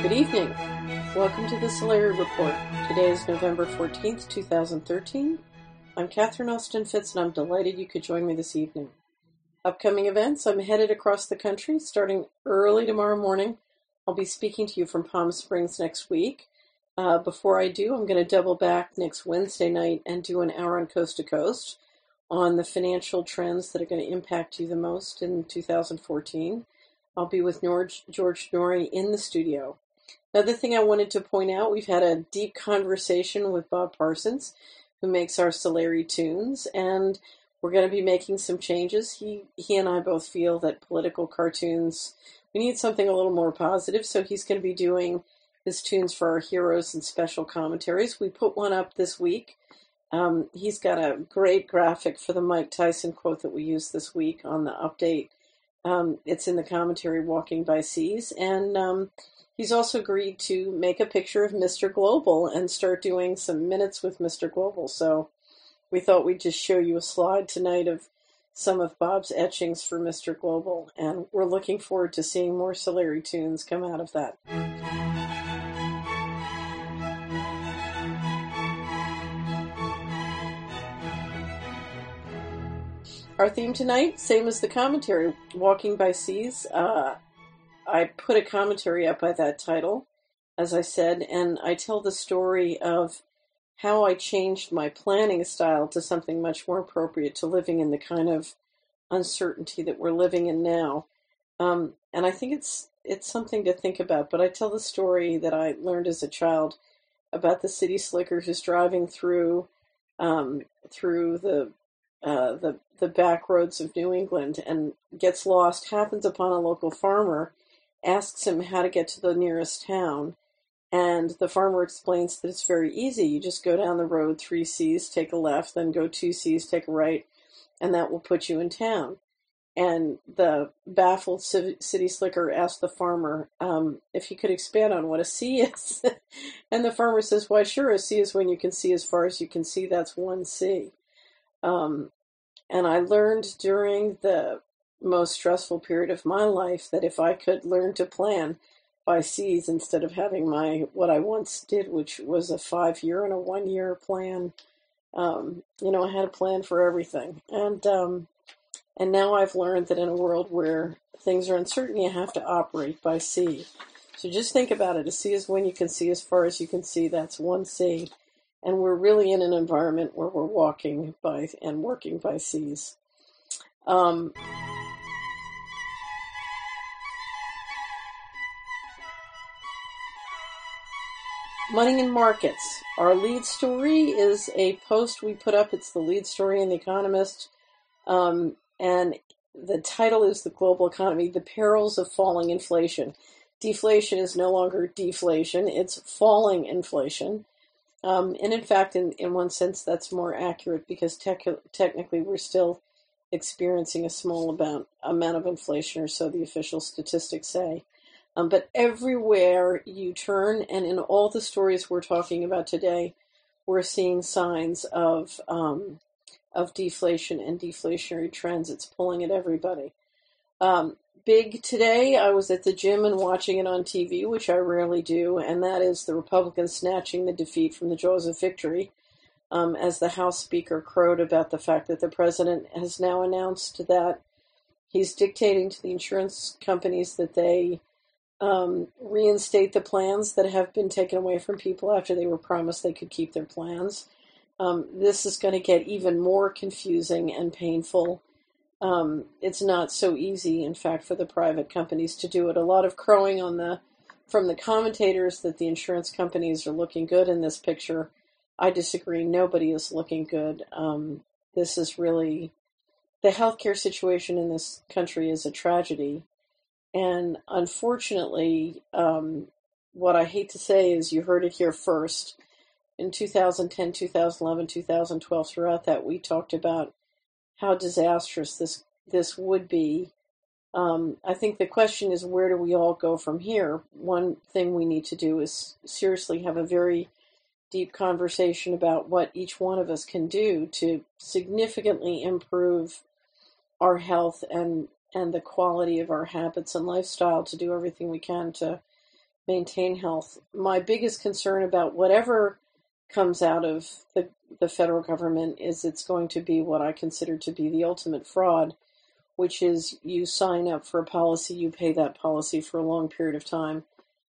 Good evening. Welcome to the Solari Report. Today is November 14th, 2013. I'm Catherine Austin Fitz, and I'm delighted you could join me this evening. Upcoming events: I'm headed across the country starting early tomorrow morning. I'll be speaking to you from Palm Springs next week. Before I do, I'm going to double back next Wednesday night and do an hour on Coast to Coast on the financial trends that are going to impact you the most in 2014. I'll be with George Noory in the studio. Another thing I wanted to point out, we've had a deep conversation with Bob Parsons, who makes our Solari tunes, and we're going to be making some changes. He and I both feel that political cartoons, we need something a little more positive, so he's going to be doing his tunes for our heroes and special commentaries. We put one up this week. He's got a great graphic for the Mike Tyson quote that we used this week on the update. It's in the commentary, Walking by Seas, and he's also agreed to make a picture of Mr. Global and start doing some minutes with Mr. Global. So we thought we'd just show you a slide tonight of some of Bob's etchings for Mr. Global, and we're looking forward to seeing more Solari tunes come out of that. Our theme tonight, same as the commentary, Walking by Seas. I put a commentary up by that title, as I said, and I tell the story of how I changed my planning style to something much more appropriate to living in the kind of uncertainty that we're living in now. And I think it's something to think about, but I tell the story that I learned as a child about the city slicker who's driving through the back roads of New England and gets lost, happens upon a local farmer, asks him how to get to the nearest town, and the farmer explains that it's very easy. You just go down the road 3 C's, take a left, then go 2 C's, take a right, and that will put you in town. And the baffled city slicker asked the farmer if he could expand on what a C is. And the farmer says, why, sure, a C is when you can see as far as you can see. That's 1 C. And I learned during the most stressful period of my life that if I could learn to plan by C's instead of having what I once did, which was a 5-year and a 1-year plan, I had a plan for everything. And now I've learned that in a world where things are uncertain, you have to operate by C. So just think about it. A C is when you can see as far as you can see. That's 1 C. And we're really in an environment where we're walking by and working by C's. Money and markets. Our lead story is a post we put up. It's the lead story in The Economist. And the title is The Global Economy, The Perils of Falling Inflation. Deflation is no longer deflation. It's falling inflation. And in fact, in one sense, that's more accurate because technically we're still experiencing a small amount of inflation, or so the official statistics say. But everywhere you turn, and in all the stories we're talking about today, we're seeing signs of deflation and deflationary trends. It's pulling at everybody. Big today, I was at the gym and watching it on TV, which I rarely do, and that is the Republicans snatching the defeat from the jaws of victory, as the House Speaker crowed about the fact that the president has now announced that he's dictating to the insurance companies that they reinstate the plans that have been taken away from people after they were promised they could keep their plans. This is going to get even more confusing and painful. It's not so easy, in fact, for the private companies to do it. A lot of crowing from the commentators that the insurance companies are looking good in this picture. I disagree. Nobody is looking good. This is really, the healthcare situation in this country is a tragedy. And unfortunately, what I hate to say is you heard it here first. In 2010, 2011, 2012, throughout that, we talked about how disastrous this would be. I think the question is, where do we all go from here? One thing we need to do is seriously have a very deep conversation about what each one of us can do to significantly improve our health and the quality of our habits and lifestyle, to do everything we can to maintain health. My biggest concern about whatever comes out of the federal government is it's going to be what I consider to be the ultimate fraud, which is you sign up for a policy, you pay that policy for a long period of time.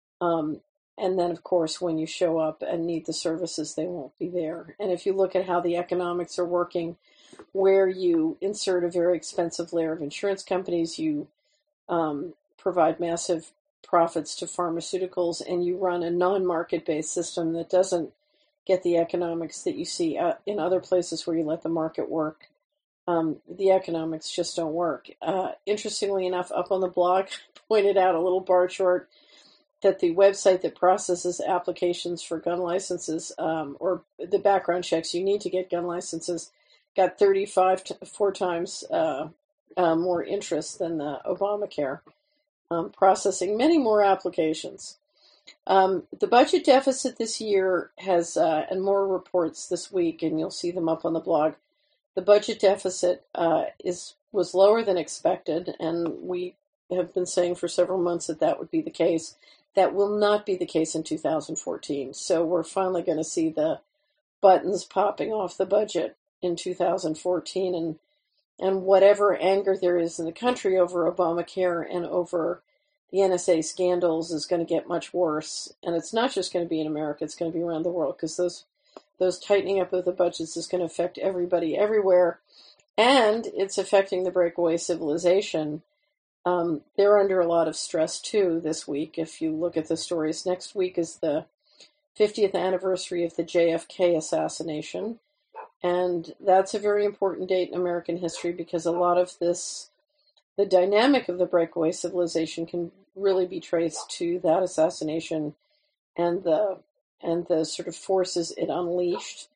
And then, of course, when you show up and need the services, they won't be there. And if you look at how the economics are working, where you insert a very expensive layer of insurance companies, you provide massive profits to pharmaceuticals, and you run a non-market-based system that doesn't get the economics that you see in other places where you let the market work. The economics just don't work. Interestingly enough, up on the blog, I pointed out a little bar chart that the website that processes applications for gun licenses, or the background checks you need to get gun licenses, got 4 times more interest than the Obamacare, processing many more applications. The budget deficit this year has, and more reports this week, and you'll see them up on the blog. The budget deficit was lower than expected, and we have been saying for several months that would be the case. That will not be the case in 2014. So we're finally going to see the buttons popping off the budget in 2014, and whatever anger there is in the country over Obamacare and over the NSA scandals is going to get much worse. And it's not just going to be in America, it's going to be around the world, because those tightening up of the budgets is going to affect everybody everywhere. And it's affecting the breakaway civilization. They're under a lot of stress too this week. If you look at the stories, next week is the 50th anniversary of the JFK assassination. And that's a very important date in American history, because a lot of the dynamic of the breakaway civilization can really be traced to that assassination and the sort of forces it unleashed.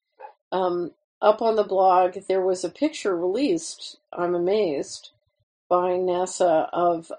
Up on the blog, there was a picture released, I'm amazed, by NASA of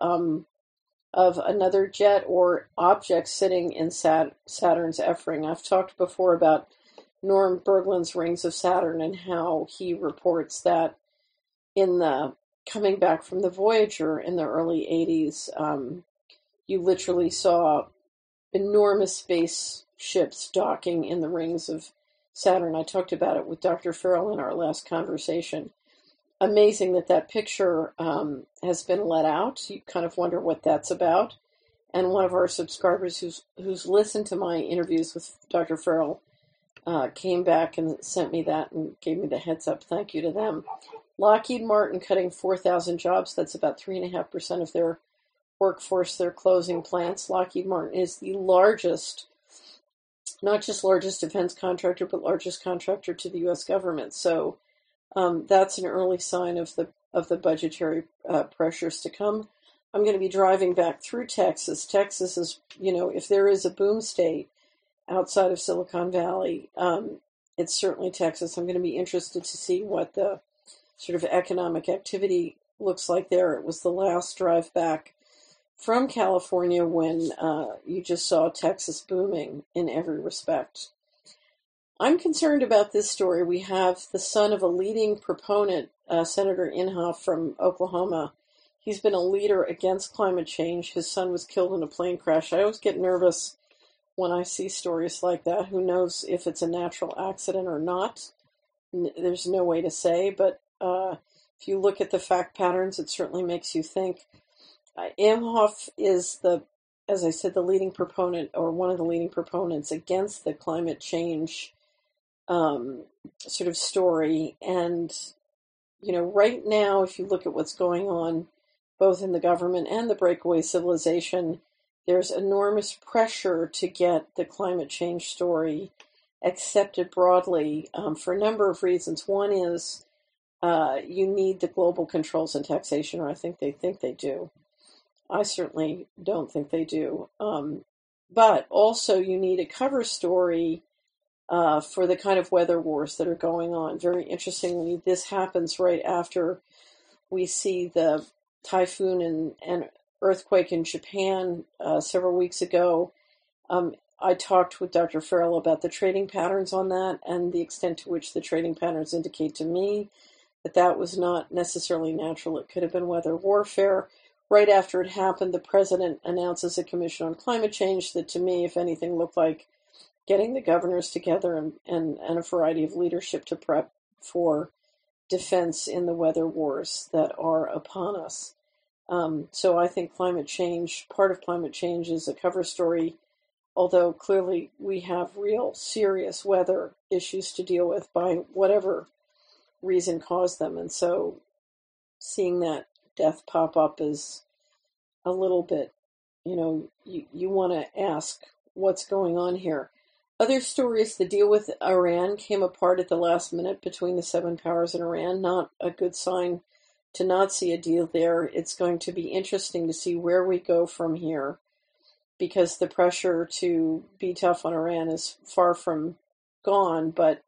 another jet or object sitting in Saturn's F ring. I've talked before about Norm Berglund's Rings of Saturn and how he reports that in the coming back from the Voyager in the early 80s, you literally saw enormous spaceships docking in the rings of Saturn. I talked about it with Dr. Farrell in our last conversation. Amazing that picture has been let out. You kind of wonder what that's about. And one of our subscribers who's listened to my interviews with Dr. Farrell came back and sent me that and gave me the heads up. Thank you to them. Lockheed Martin cutting 4,000 jobs. That's about 3.5% of their workforce. They're closing plants. Lockheed Martin is the largest, not just largest defense contractor, but largest contractor to the U.S. government. So that's an early sign of the budgetary pressures to come. I'm going to be driving back through Texas. Texas is, if there is a boom state outside of Silicon Valley, it's certainly Texas. I'm going to be interested to see what the sort of economic activity looks like there. It was the last drive back from California when you just saw Texas booming in every respect. I'm concerned about this story. We have the son of a leading proponent, Senator Inhofe from Oklahoma. He's been a leader against climate change. His son was killed in a plane crash. I always get nervous when I see stories like that. Who knows if it's a natural accident or not? There's no way to say, but if you look at the fact patterns, it certainly makes you think. Inhofe is as I said, the leading proponent, or one of the leading proponents against the climate change sort of story. And, right now, if you look at what's going on, both in the government and the breakaway civilization, there's enormous pressure to get the climate change story accepted broadly for a number of reasons. One is you need the global controls and taxation, or I think they do. I certainly don't think they do. But also you need a cover story for the kind of weather wars that are going on. Very interestingly, this happens right after we see the typhoon and earthquake in Japan several weeks ago. I talked with Dr. Farrell about the trading patterns on that and the extent to which the trading patterns indicate to me that was not necessarily natural. It could have been weather warfare. right after it happened, the president announces a commission on climate change that, to me, if anything, looked like getting the governors together and a variety of leadership to prep for defense in the weather wars that are upon us. So I think climate change, part of climate change, is a cover story, although clearly we have real serious weather issues to deal with by whatever reason caused them. And so seeing that death pop up is a little bit, you want to ask what's going on here. Other stories, the deal with Iran came apart at the last minute between the seven powers and Iran. Not a good sign to not see a deal there. It's going to be interesting to see where we go from here, because the pressure to be tough on Iran is far from gone, but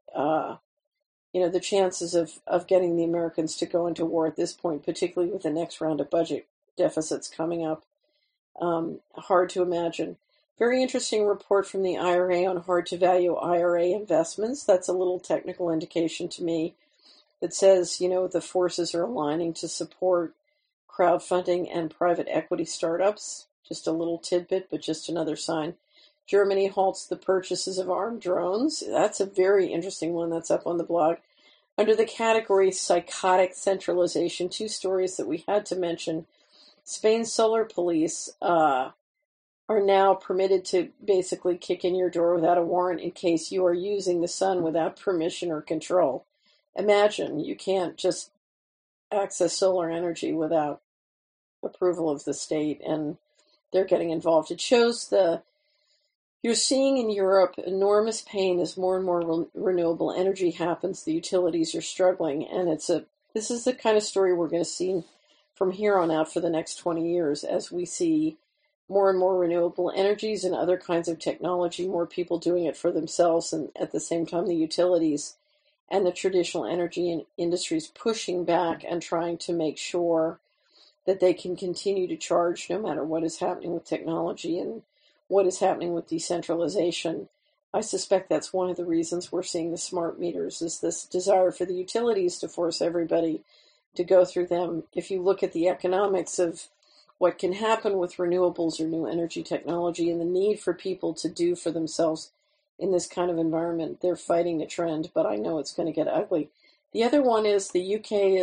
the chances of getting the Americans to go into war at this point, particularly with the next round of budget deficits coming up, hard to imagine. Very interesting report from the IRA on hard-to-value IRA investments. That's a little technical indication to me that says, the forces are aligning to support crowdfunding and private equity startups. Just a little tidbit, but just another sign. Germany halts the purchases of armed drones. That's a very interesting one that's up on the blog. Under the category psychotic centralization, two stories that we had to mention. Spain's solar police are now permitted to basically kick in your door without a warrant in case you are using the sun without permission or control. Imagine you can't just access solar energy without approval of the state, and they're getting involved. It shows you're seeing in Europe enormous pain as more and more renewable energy happens. The utilities are struggling, and this is the kind of story we're going to see from here on out for the next 20 years as we see more and more renewable energies and other kinds of technology, more people doing it for themselves, and at the same time the utilities and the traditional energy industries pushing back and trying to make sure that they can continue to charge no matter what is happening with technology and what is happening with decentralization. I suspect that's one of the reasons we're seeing the smart meters, is this desire for the utilities to force everybody to go through them. If you look at the economics of what can happen with renewables or new energy technology and the need for people to do for themselves in this kind of environment, they're fighting a trend, but I know it's going to get ugly. The other one is the UK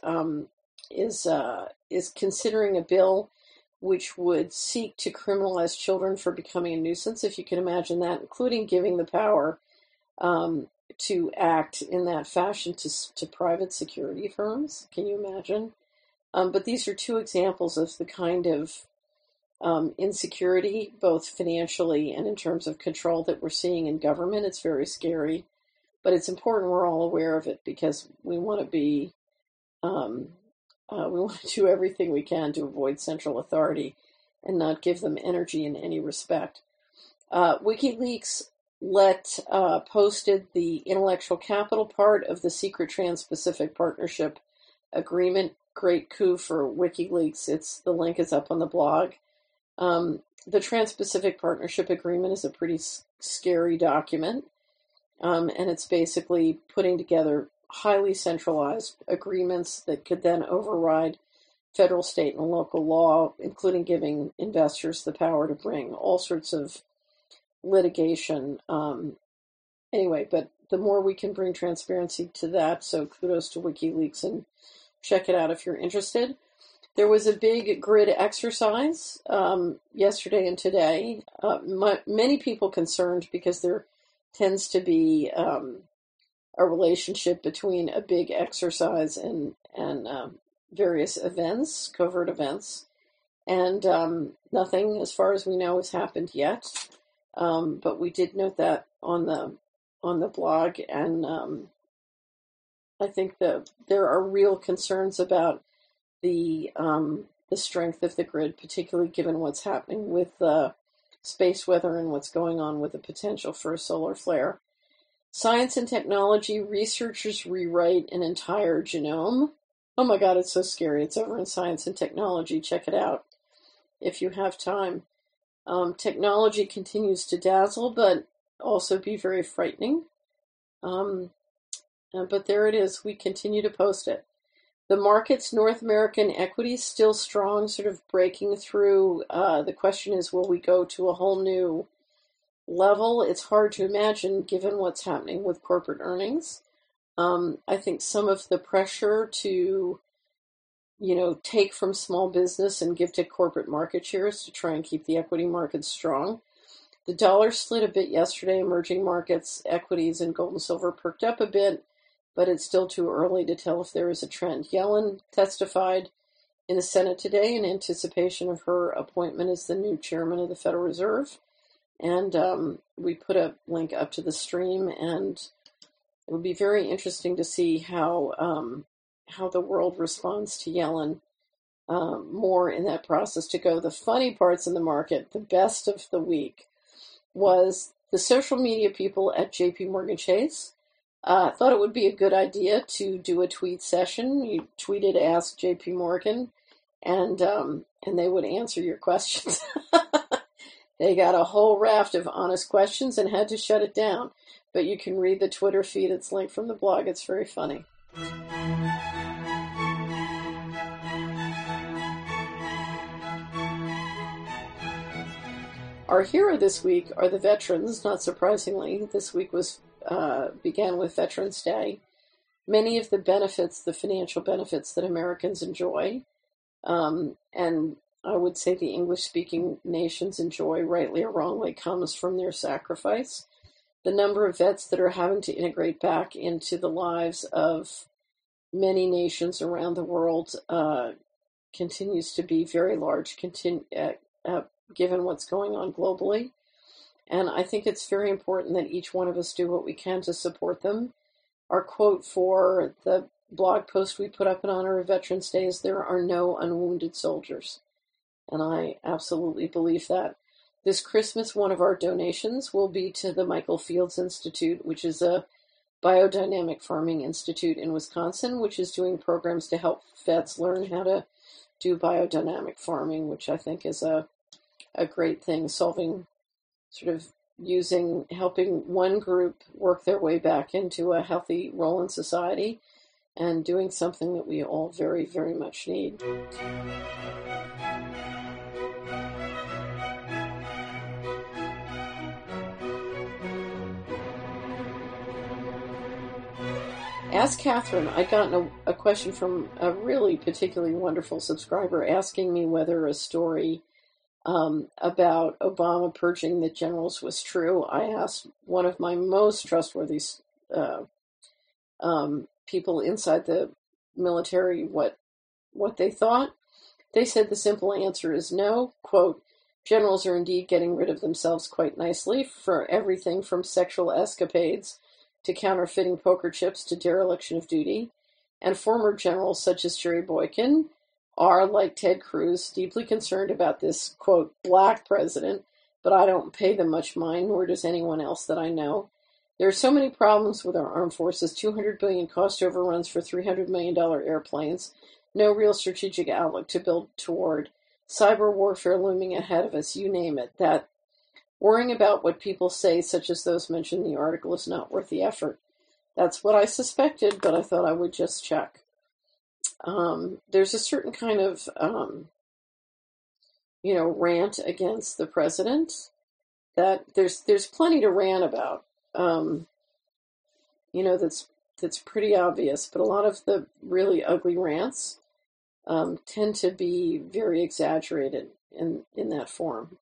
is considering a bill which would seek to criminalize children for becoming a nuisance, if you can imagine that, including giving the power to act in that fashion to private security firms. Can you imagine? But these are two examples of the kind of insecurity, both financially and in terms of control, that we're seeing in government. It's very scary, but it's important we're all aware of it, because we want to be, we want to do everything we can to avoid central authority and not give them energy in any respect. WikiLeaks posted the intellectual capital part of the secret Trans-Pacific Partnership Agreement. Great coup for WikiLeaks. The link is up on the blog. The Trans-Pacific Partnership Agreement is a pretty scary document, and it's basically putting together highly centralized agreements that could then override federal, state, and local law, including giving investors the power to bring all sorts of litigation. Anyway, but the more we can bring transparency to that, so kudos to WikiLeaks, and check it out if you're interested. There was a big grid exercise yesterday and today. Many people concerned because there tends to be a relationship between a big exercise and various events, covert events, and nothing, as far as we know, has happened yet. But we did note that on the blog, and I think that there are real concerns about the strength of the grid, particularly given what's happening with space weather and what's going on with the potential for a solar flare. Science and technology, researchers rewrite an entire genome. Oh my God, it's so scary. It's over in Science and Technology. Check it out if you have time. Technology continues to dazzle, but also be very frightening. But there it is. We continue to post it. The markets, North American equities still strong, sort of breaking through. The question is, will we go to a whole new level? It's hard to imagine given what's happening with corporate earnings. I think some of the pressure to, take from small business and give to corporate market shares to try and keep the equity markets strong. The dollar slid a bit yesterday. Emerging markets, equities, and gold and silver perked up a bit, but it's still too early to tell if there is a trend. Yellen testified in the Senate today in anticipation of her appointment as the new chairman of the Federal Reserve. And we put a link up to the stream, and it would be very interesting to see how the world responds to Yellen more in that process to go. The funny parts in the market, the best of the week, was the social media people at JP Morgan Chase thought it would be a good idea to do a tweet session. You tweeted Ask JP Morgan, and they would answer your questions. They got a whole raft of honest questions and had to shut it down. But you can read the Twitter feed. It's linked from the blog. It's very funny. Our hero this week are the veterans, not surprisingly. This week began with Veterans Day. Many of the benefits, the financial benefits that Americans enjoy, and I would say the English-speaking nations enjoy, rightly or wrongly, comes from their sacrifice. The number of vets that are having to integrate back into the lives of many nations around the world continues to be very large, given what's going on globally. And I think it's very important that each one of us do what we can to support them. Our quote for the blog post we put up in honor of Veterans Day is, "There are no unwounded soldiers." And I absolutely believe that. This Christmas, one of our donations will be to the Michael Fields Institute, which is a biodynamic farming institute in Wisconsin, which is doing programs to help vets learn how to do biodynamic farming, which I think is a great thing, helping one group work their way back into a healthy role in society and doing something that we all very, very much need. Ask Catherine. I'd gotten a question from a really particularly wonderful subscriber asking me whether a story about Obama purging the generals was true. I asked one of my most trustworthy people inside the military what they thought. They said the simple answer is no. Quote, "Generals are indeed getting rid of themselves quite nicely for everything from sexual escapades to counterfeiting poker chips to dereliction of duty. And former generals such as Jerry Boykin are, like Ted Cruz, deeply concerned about this, quote, black president, but I don't pay them much mind, nor does anyone else that I know. There are so many problems with our armed forces, $200 billion cost overruns for $300 million airplanes, no real strategic outlook to build toward, cyber warfare looming ahead of us, you name it, that worrying about what people say, such as those mentioned in the article, is not worth the effort." That's what I suspected, but I thought I would just check. There's a certain kind of, rant against the president that there's plenty to rant about. That's pretty obvious, but a lot of the really ugly rants tend to be very exaggerated in that form.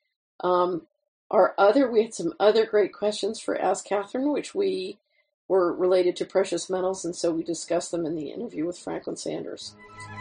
We had some other great questions for Ask Catherine, which we were related to precious metals, and so we discussed them in the interview with Franklin Sanders.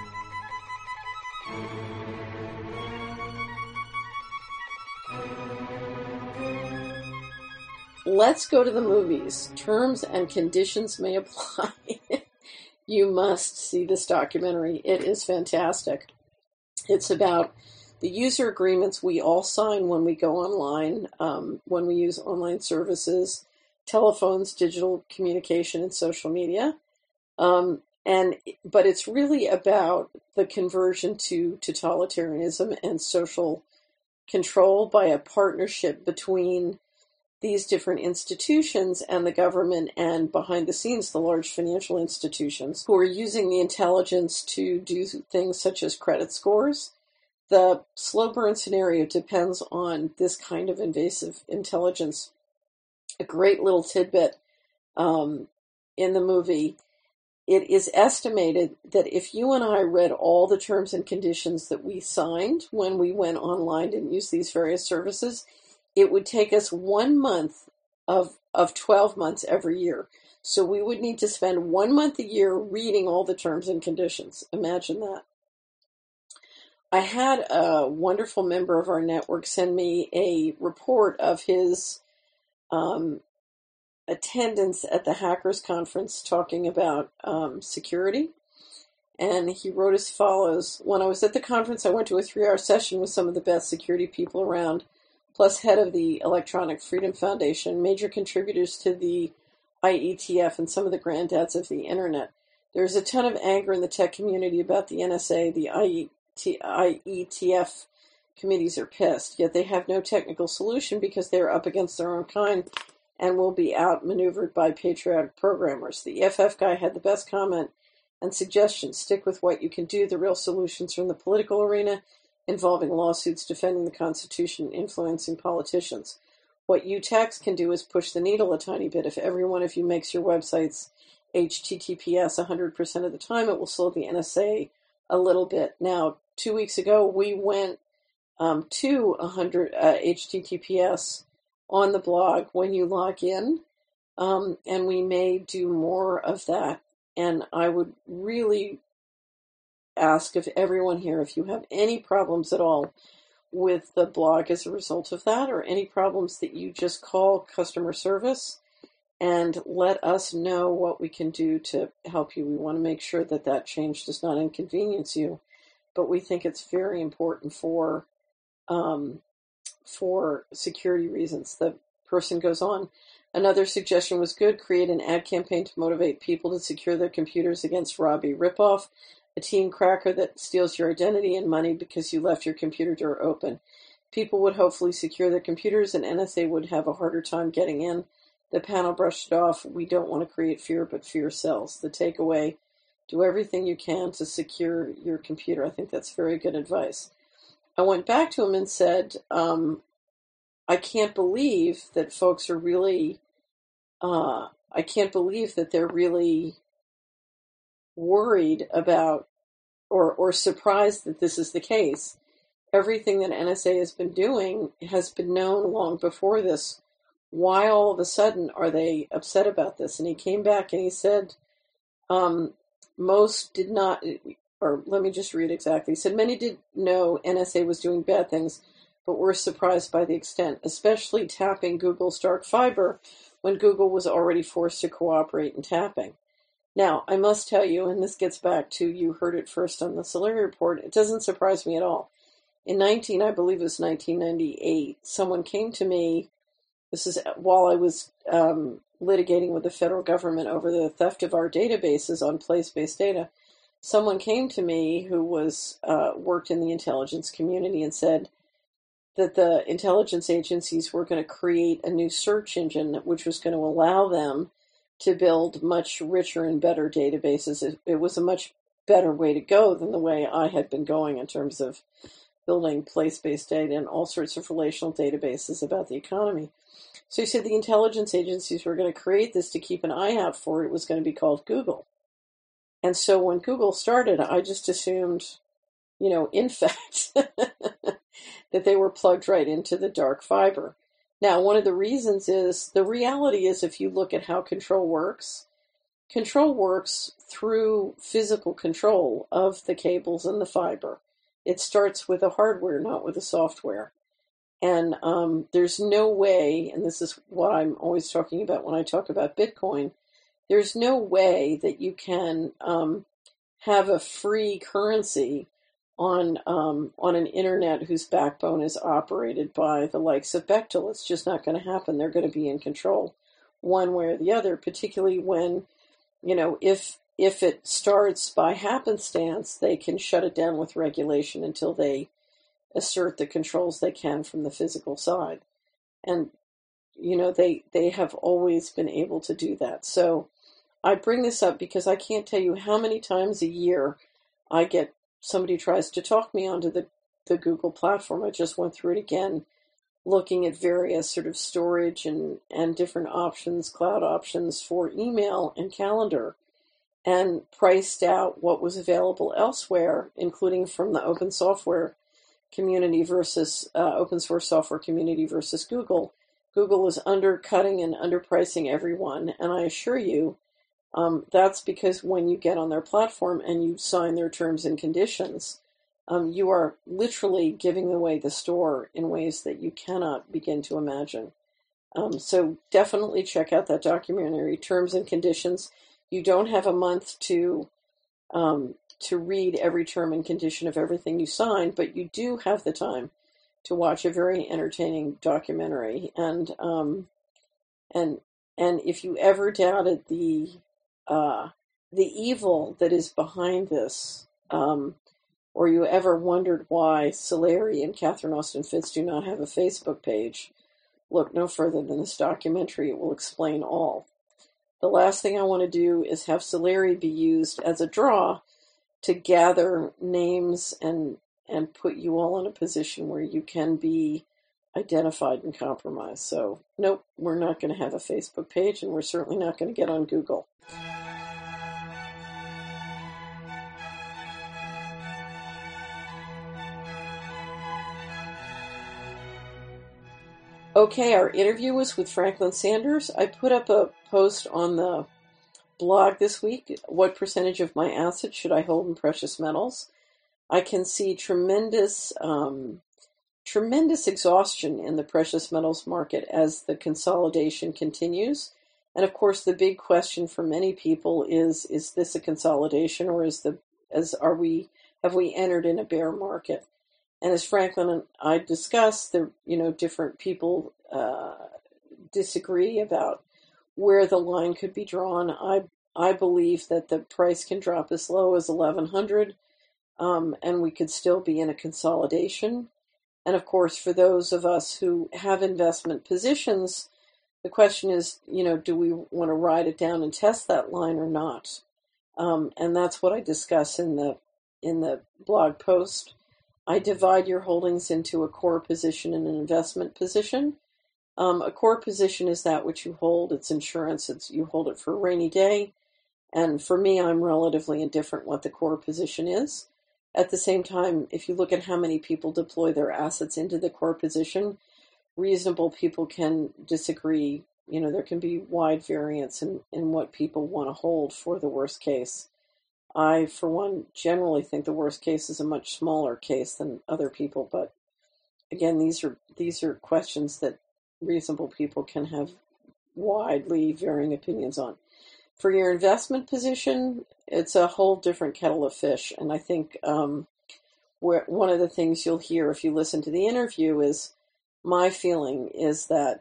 Let's go to the movies. Terms and conditions may apply. You must see this documentary. It is fantastic. It's about the user agreements we all sign when we go online, when we use online services, telephones, digital communication, and social media. But it's really about the conversion to totalitarianism and social control by a partnership between these different institutions and the government and behind the scenes the large financial institutions who are using the intelligence to do things such as credit scores. The slow burn scenario depends on this kind of invasive intelligence. A great little tidbit in the movie, it is estimated that if you and I read all the terms and conditions that we signed when we went online and used these various services, it would take us 1 month of 12 months every year. So we would need to spend 1 month a year reading all the terms and conditions. Imagine that. I had a wonderful member of our network send me a report of his attendance at the Hackers Conference talking about security. And he wrote as follows: when I was at the conference, I went to a 3-hour session with some of the best security people around, plus head of the Electronic Freedom Foundation, major contributors to the IETF, and some of the granddads of the internet. There's a ton of anger in the tech community about the NSA. The IETF committees are pissed, yet they have no technical solution because they're up against their own kind and will be outmaneuvered by patriotic programmers. The EFF guy had the best comment and suggestion: stick with what you can do. The real solutions are in the political arena, involving lawsuits defending the Constitution and influencing politicians. What UTax can do is push the needle a tiny bit. If every one of you makes your websites HTTPS 100% of the time, it will slow the NSA a little bit. Now, 2 weeks ago, we went to 100 HTTPS on the blog when you log in, and we may do more of that. And I would really ask of everyone here, if you have any problems at all with the blog as a result of that, or any problems, that you just call customer service and let us know what we can do to help you. We want to make sure that that change does not inconvenience you, but we think it's very important for security reasons. The person goes on. Another suggestion was good: create an ad campaign to motivate people to secure their computers against Robbie ripoff, a team cracker that steals your identity and money because you left your computer door open. People would hopefully secure their computers, and NSA would have a harder time getting in. The panel brushed it off. We don't want to create fear, but fear sells. The takeaway: do everything you can to secure your computer. I think that's very good advice. I went back to him and said, I can't believe that folks are really, I can't believe that they're really worried about or surprised that this is the case. Everything that NSA has been doing has been known long before this. Why all of a sudden are they upset about this? And he came back and he said, most did not, or let me just read exactly. He said, many did know NSA was doing bad things, but were surprised by the extent, especially tapping Google's dark fiber when Google was already forced to cooperate in tapping. Now, I must tell you, and this gets back to, you heard it first on the Solari Report, it doesn't surprise me at all. In I believe it was 1998, someone came to me, this is while I was litigating with the federal government over the theft of our databases on place-based data. Someone came to me who was worked in the intelligence community and said that the intelligence agencies were going to create a new search engine which was going to allow them to build much richer and better databases. It was a much better way to go than the way I had been going in terms of building place-based data and all sorts of relational databases about the economy. So he said the intelligence agencies were going to create this to keep an eye out for. It was going to be called Google. And so when Google started, I just assumed, in fact, that they were plugged right into the dark fiber. Now, one of the reasons is, the reality is, if you look at how control works through physical control of the cables and the fiber. It starts with the hardware, not with the software. And there's no way, and this is what I'm always talking about when I talk about Bitcoin, there's no way that you can have a free currency on an internet whose backbone is operated by the likes of Bechtel. It's just not going to happen. They're going to be in control one way or the other, particularly when, if it starts by happenstance, they can shut it down with regulation until they assert the controls they can from the physical side. And they have always been able to do that. So I bring this up because I can't tell you how many times a year I get somebody tries to talk me onto the Google platform. I just went through it again, looking at various sort of storage and different options, cloud options for email and calendar, and priced out what was available elsewhere, including from the open software community versus open source software community versus Google. Google is undercutting and underpricing everyone, and I assure you, that's because when you get on their platform and you sign their terms and conditions, you are literally giving away the store in ways that you cannot begin to imagine. So definitely check out that documentary, Terms and Conditions. You don't have a month to read every term and condition of everything you sign, but you do have the time to watch a very entertaining documentary. And if you ever doubted the evil that is behind this, or you ever wondered why Solari and Catherine Austin Fitts do not have a Facebook page, look no further than this documentary. It will explain all. The last thing I want to do is have Solari be used as a draw to gather names and put you all in a position where you can be identified and compromised. So, nope, we're not going to have a Facebook page, and we're certainly not going to get on Google. Okay, our interview was with Franklin Sanders. I put up a post on the blog this week. What percentage of my assets should I hold in precious metals? I can see tremendous exhaustion in the precious metals market as the consolidation continues. And of course, the big question for many people is this a consolidation, or have we entered in a bear market? And as Franklin and I discussed, different people disagree about where the line could be drawn. I believe that the price can drop as low as 1,100, and we could still be in a consolidation. And of course, for those of us who have investment positions, the question is, do we want to ride it down and test that line or not? And that's what I discuss in the blog post. I divide your holdings into a core position and an investment position. A core position is that which you hold. It's insurance. You hold it for a rainy day. And for me, I'm relatively indifferent what the core position is. At the same time, if you look at how many people deploy their assets into the core position, reasonable people can disagree. There can be wide variance in what people want to hold for the worst case. I, for one, generally think the worst case is a much smaller case than other people, but again, these are questions that reasonable people can have widely varying opinions on. For your investment position, it's a whole different kettle of fish, and I think one of the things you'll hear if you listen to the interview is my feeling is that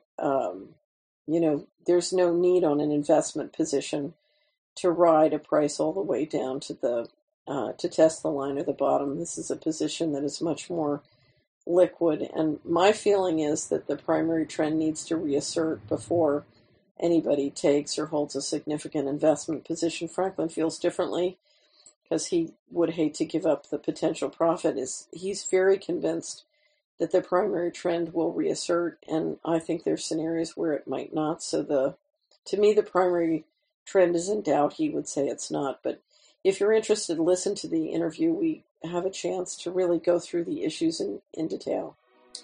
there's no need on an investment position to ride a price all the way down to to test the line or the bottom. This is a position that is much more liquid, and my feeling is that the primary trend needs to reassert before anybody takes or holds a significant investment position. Franklin feels differently because he would hate to give up the potential profit. He's very convinced that the primary trend will reassert, and I think there's scenarios where it might not. So to me, the primary trend is in doubt. He would say it's not. But if you're interested, listen to the interview. We have a chance to really go through the issues in detail.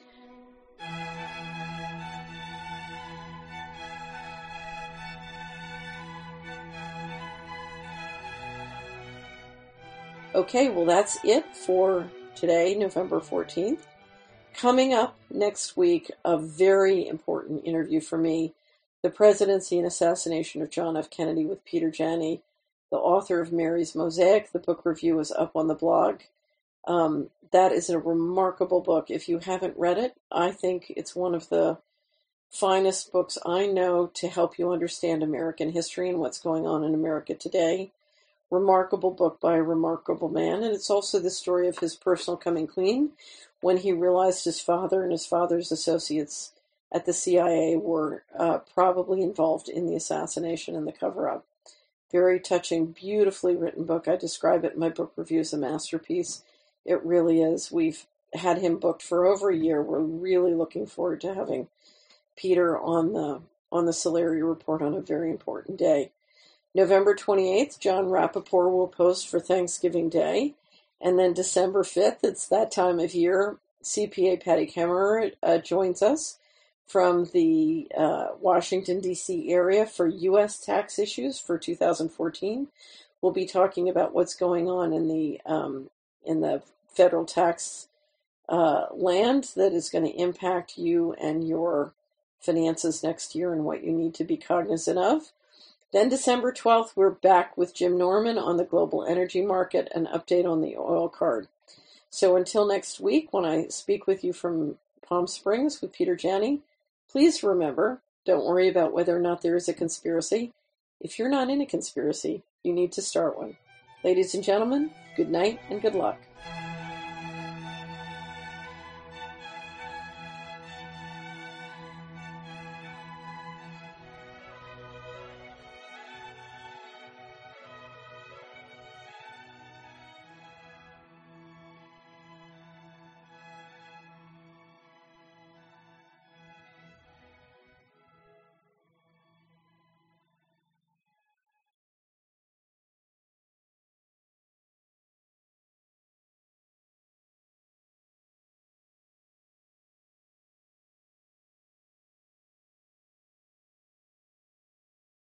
Okay, well, that's it for today, November 14th. Coming up next week, a very important interview for me, The Presidency and Assassination of John F. Kennedy with Peter Janney, the author of Mary's Mosaic. The book review is up on the blog. That is a remarkable book. If you haven't read it, I think it's one of the finest books I know to help you understand American history and what's going on in America today. Remarkable book by a remarkable man, and it's also the story of his personal coming clean when he realized his father and his father's associates at the CIA were probably involved in the assassination and the cover-up. Very touching, beautifully written book. I describe it in my book review as a masterpiece. It really is. We've had him booked for over a year. We're really looking forward to having Peter on the Solari Report on a very important day. November 28th, John Rappaport will post for Thanksgiving Day. And then December 5th, it's that time of year, CPA Patty Kemmerer joins us from the Washington, D.C. area for U.S. tax issues for 2014. We'll be talking about what's going on in the federal tax land that is going to impact you and your finances next year and what you need to be cognizant of. Then December 12th, we're back with Jim Norman on the global energy market, an update on the oil card. So until next week, when I speak with you from Palm Springs with Peter Janney, please remember, don't worry about whether or not there is a conspiracy. If you're not in a conspiracy, you need to start one. Ladies and gentlemen, good night and good luck.